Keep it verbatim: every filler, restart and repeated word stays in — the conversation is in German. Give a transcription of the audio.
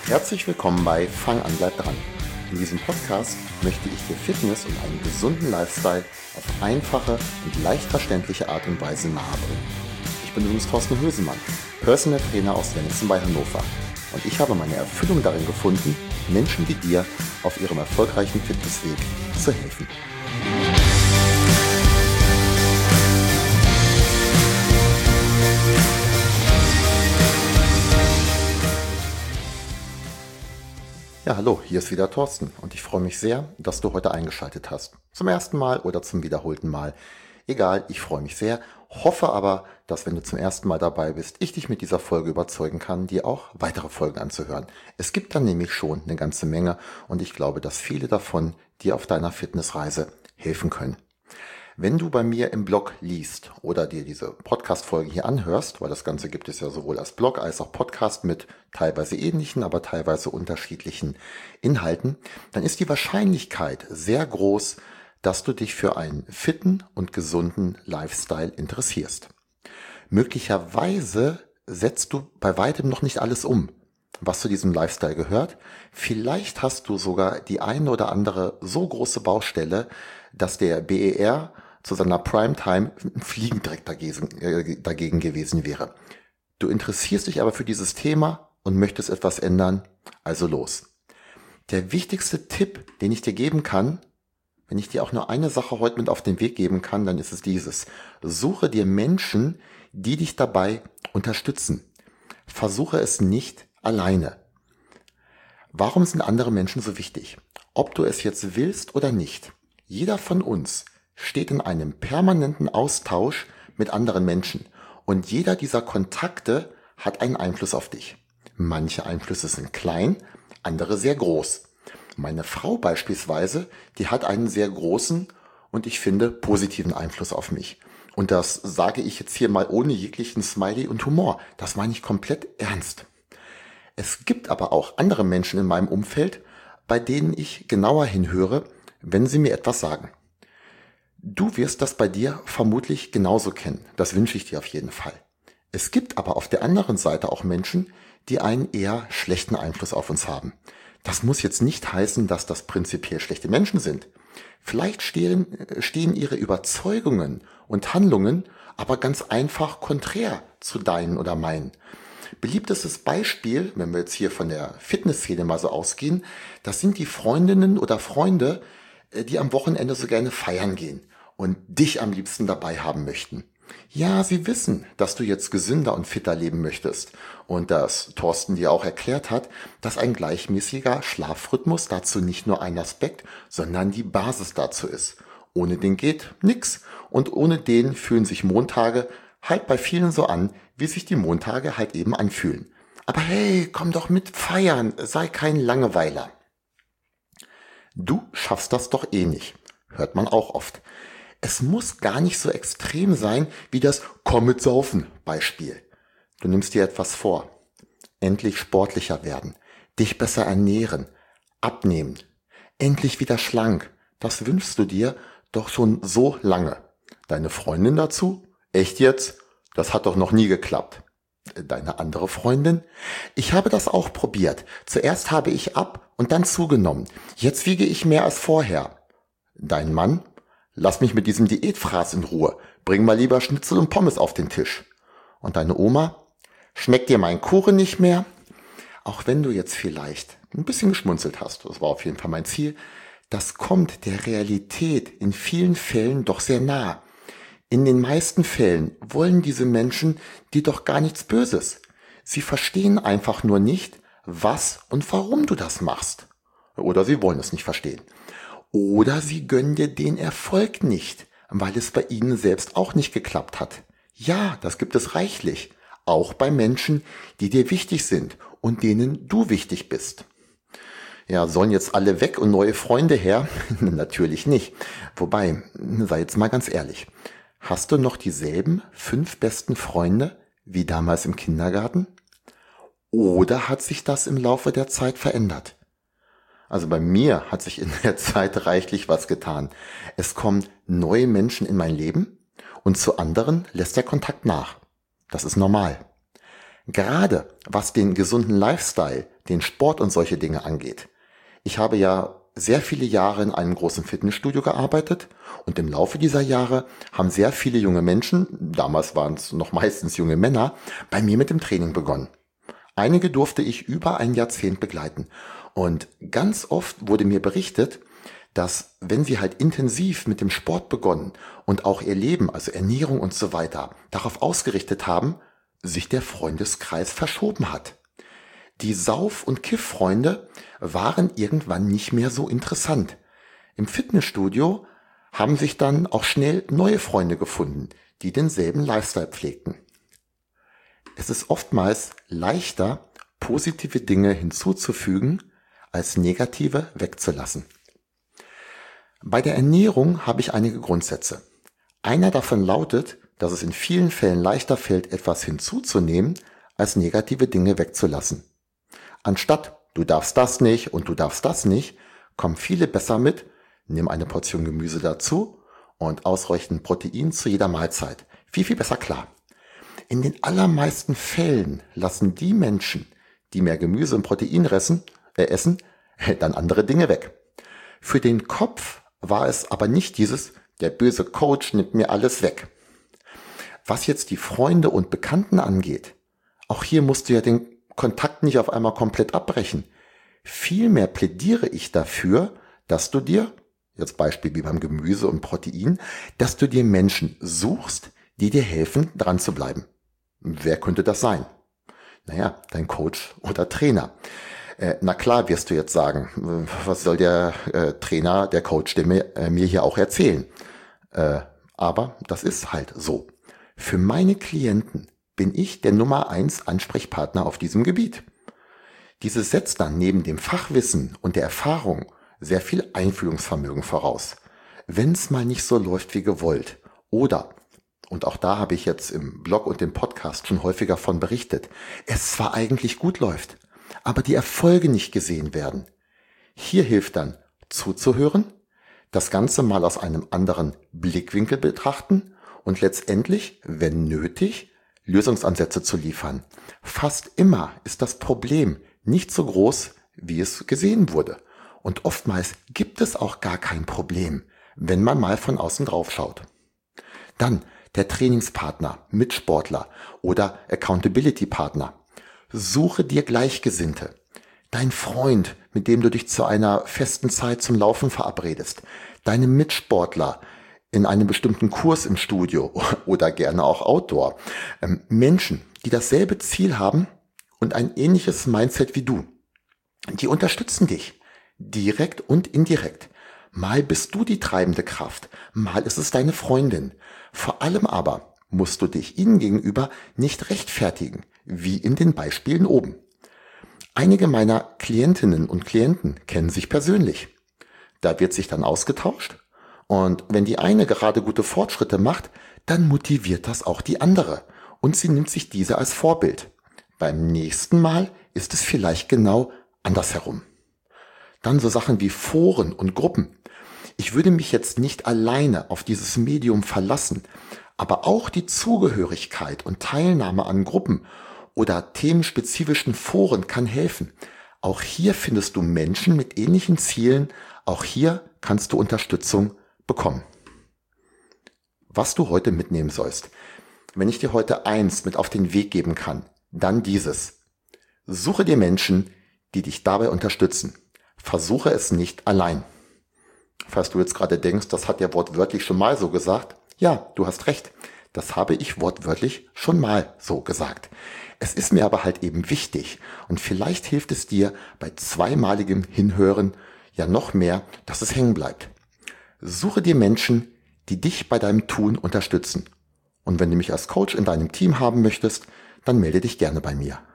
Herzlich willkommen bei Fang an, bleib dran. In diesem Podcast möchte ich dir Fitness und einen gesunden Lifestyle auf einfache und leicht verständliche Art und Weise nahebringen. Ich bin übrigens Thorsten Hösemann, Personal Trainer aus Wenningsen bei Hannover. Und ich habe meine Erfüllung darin gefunden, Menschen wie dir auf ihrem erfolgreichen Fitnessweg zu helfen. Ja, hallo, hier ist wieder Thorsten und ich freue mich sehr, dass du heute eingeschaltet hast. Zum ersten Mal oder zum wiederholten Mal. Egal, ich freue mich sehr, hoffe aber, dass wenn du zum ersten Mal dabei bist, ich dich mit dieser Folge überzeugen kann, dir auch weitere Folgen anzuhören. Es gibt dann nämlich schon eine ganze Menge und ich glaube, dass viele davon dir auf deiner Fitnessreise helfen können. Wenn du bei mir im Blog liest oder dir diese Podcast-Folgen hier anhörst, weil das Ganze gibt es ja sowohl als Blog als auch Podcast mit teilweise ähnlichen, aber teilweise unterschiedlichen Inhalten, dann ist die Wahrscheinlichkeit sehr groß, dass du dich für einen fitten und gesunden Lifestyle interessierst. Möglicherweise setzt du bei weitem noch nicht alles um, was zu diesem Lifestyle gehört. Vielleicht hast du sogar die eine oder andere so große Baustelle, dass der B E R zu seiner Primetime fliegend direkt dagegen, äh, dagegen gewesen wäre. Du interessierst dich aber für dieses Thema und möchtest etwas ändern, also los. Der wichtigste Tipp, den ich dir geben kann, wenn ich dir auch nur eine Sache heute mit auf den Weg geben kann, dann ist es dieses. Suche dir Menschen, die dich dabei unterstützen. Versuche es nicht alleine. Warum sind andere Menschen so wichtig? Ob du es jetzt willst oder nicht. Jeder von uns steht in einem permanenten Austausch mit anderen Menschen und jeder dieser Kontakte hat einen Einfluss auf dich. Manche Einflüsse sind klein, andere sehr groß. Meine Frau beispielsweise, die hat einen sehr großen und ich finde positiven Einfluss auf mich. Und das sage ich jetzt hier mal ohne jeglichen Smiley und Humor. Das meine ich komplett ernst. Es gibt aber auch andere Menschen in meinem Umfeld, bei denen ich genauer hinhöre, wenn sie mir etwas sagen. Du wirst das bei dir vermutlich genauso kennen. Das wünsche ich dir auf jeden Fall. Es gibt aber auf der anderen Seite auch Menschen, die einen eher schlechten Einfluss auf uns haben. Das muss jetzt nicht heißen, dass das prinzipiell schlechte Menschen sind. Vielleicht stehen, stehen ihre Überzeugungen und Handlungen aber ganz einfach konträr zu deinen oder meinen. Beliebtestes Beispiel, wenn wir jetzt hier von der Fitnessszene mal so ausgehen, das sind die Freundinnen oder Freunde, die am Wochenende so gerne feiern gehen und dich am liebsten dabei haben möchten. Ja, sie wissen, dass du jetzt gesünder und fitter leben möchtest und dass Thorsten dir auch erklärt hat, dass ein gleichmäßiger Schlafrhythmus dazu nicht nur ein Aspekt, sondern die Basis dazu ist. Ohne den geht nix und ohne den fühlen sich Montage halt bei vielen so an, wie sich die Montage halt eben anfühlen. Aber hey, komm doch mit feiern, sei kein Langeweiler. Du schaffst das doch eh nicht, hört man auch oft. Es muss gar nicht so extrem sein wie das Komm mit saufen Beispiel. Du nimmst dir etwas vor. Endlich sportlicher werden, dich besser ernähren, abnehmen, endlich wieder schlank. Das wünschst du dir doch schon so lange. Deine Freundin dazu? Echt jetzt? Das hat doch noch nie geklappt. Deine andere Freundin? Ich habe das auch probiert. Zuerst habe ich ab und dann zugenommen. Jetzt wiege ich mehr als vorher. Dein Mann? Lass mich mit diesem Diätfraß in Ruhe. Bring mal lieber Schnitzel und Pommes auf den Tisch. Und deine Oma? Schmeckt dir mein Kuchen nicht mehr? Auch wenn du jetzt vielleicht ein bisschen geschmunzelt hast, das war auf jeden Fall mein Ziel, das kommt der Realität in vielen Fällen doch sehr nah. In den meisten Fällen wollen diese Menschen dir doch gar nichts Böses. Sie verstehen einfach nur nicht, was und warum du das machst. Oder sie wollen es nicht verstehen. Oder sie gönnen dir den Erfolg nicht, weil es bei ihnen selbst auch nicht geklappt hat. Ja, das gibt es reichlich. Auch bei Menschen, die dir wichtig sind und denen du wichtig bist. Ja, sollen jetzt alle weg und neue Freunde her? Natürlich nicht. Wobei, sei jetzt mal ganz ehrlich. Hast du noch dieselben fünf besten Freunde wie damals im Kindergarten? Oder hat sich das im Laufe der Zeit verändert? Also bei mir hat sich in der Zeit reichlich was getan. Es kommen neue Menschen in mein Leben und zu anderen lässt der Kontakt nach. Das ist normal. Gerade was den gesunden Lifestyle den Sport und solche Dinge angeht. Ich habe ja sehr viele Jahre in einem großen Fitnessstudio gearbeitet und im Laufe dieser Jahre haben sehr viele junge Menschen, damals waren es noch meistens junge Männer, bei mir mit dem Training begonnen. Einige durfte ich über ein Jahrzehnt begleiten und ganz oft wurde mir berichtet, dass wenn sie halt intensiv mit dem Sport begonnen und auch ihr Leben, also Ernährung und so weiter, darauf ausgerichtet haben, sich der Freundeskreis verschoben hat. Die Sauf- und Kiff-Freunde waren irgendwann nicht mehr so interessant. Im Fitnessstudio haben sich dann auch schnell neue Freunde gefunden, die denselben Lifestyle pflegten. Es ist oftmals leichter, positive Dinge hinzuzufügen, als negative wegzulassen. Bei der Ernährung habe ich einige Grundsätze. Einer davon lautet, dass es in vielen Fällen leichter fällt, etwas hinzuzunehmen, als negative Dinge wegzulassen. Anstatt du darfst das nicht und du darfst das nicht, kommen viele besser mit, nimm eine Portion Gemüse dazu und ausreichend Protein zu jeder Mahlzeit. Viel, viel besser klar. In den allermeisten Fällen lassen die Menschen, die mehr Gemüse und Protein essen, äh, essen, dann andere Dinge weg. Für den Kopf war es aber nicht dieses, der böse Coach nimmt mir alles weg. Was jetzt die Freunde und Bekannten angeht, auch hier musst du ja den Kontakt nicht auf einmal komplett abbrechen. Vielmehr plädiere ich dafür, dass du dir, jetzt Beispiel wie beim Gemüse und Protein, dass du dir Menschen suchst, die dir helfen, dran zu bleiben. Wer könnte das sein? Naja, dein Coach oder Trainer. Äh, na klar, wirst du jetzt sagen, was soll der äh, Trainer, der Coach, der mir, äh, mir hier auch erzählen? Äh, aber das ist halt so. Für meine Klienten bin ich der Nummer eins Ansprechpartner auf diesem Gebiet. Dieses setzt dann neben dem Fachwissen und der Erfahrung sehr viel Einfühlungsvermögen voraus. Wenn es mal nicht so läuft wie gewollt oder, und auch da habe ich jetzt im Blog und im Podcast schon häufiger von berichtet, es zwar eigentlich gut läuft, aber die Erfolge nicht gesehen werden. Hier hilft dann zuzuhören, das Ganze mal aus einem anderen Blickwinkel betrachten und letztendlich, wenn nötig, Lösungsansätze zu liefern. Fast immer ist das Problem nicht so groß, wie es gesehen wurde. Und oftmals gibt es auch gar kein Problem, wenn man mal von außen drauf schaut. Dann der Trainingspartner, Mitsportler oder Accountability-Partner. Suche dir Gleichgesinnte. Dein Freund, mit dem du dich zu einer festen Zeit zum Laufen verabredest. Deine Mitsportler in einem bestimmten Kurs im Studio oder gerne auch Outdoor. Ähm, Menschen, die dasselbe Ziel haben und ein ähnliches Mindset wie du. Die unterstützen dich, direkt und indirekt. Mal bist du die treibende Kraft, mal ist es deine Freundin. Vor allem aber musst du dich ihnen gegenüber nicht rechtfertigen, wie in den Beispielen oben. Einige meiner Klientinnen und Klienten kennen sich persönlich. Da wird sich dann ausgetauscht und wenn die eine gerade gute Fortschritte macht, dann motiviert das auch die andere und sie nimmt sich diese als Vorbild. Beim nächsten Mal ist es vielleicht genau andersherum. Dann so Sachen wie Foren und Gruppen. Ich würde mich jetzt nicht alleine auf dieses Medium verlassen, aber auch die Zugehörigkeit und Teilnahme an Gruppen oder themenspezifischen Foren kann helfen. Auch hier findest du Menschen mit ähnlichen Zielen, auch hier kannst du Unterstützung bekommen. Was du heute mitnehmen sollst. Wenn ich dir heute eins mit auf den Weg geben kann, dann dieses. Suche dir Menschen, die dich dabei unterstützen. Versuche es nicht allein. Falls du jetzt gerade denkst, das hat er wortwörtlich schon mal so gesagt. Ja, du hast recht. Das habe ich wortwörtlich schon mal so gesagt. Es ist mir aber halt eben wichtig und vielleicht hilft es dir bei zweimaligem Hinhören ja noch mehr, dass es hängen bleibt. Suche dir Menschen, die dich bei deinem Tun unterstützen. Und wenn du mich als Coach in deinem Team haben möchtest, dann melde dich gerne bei mir.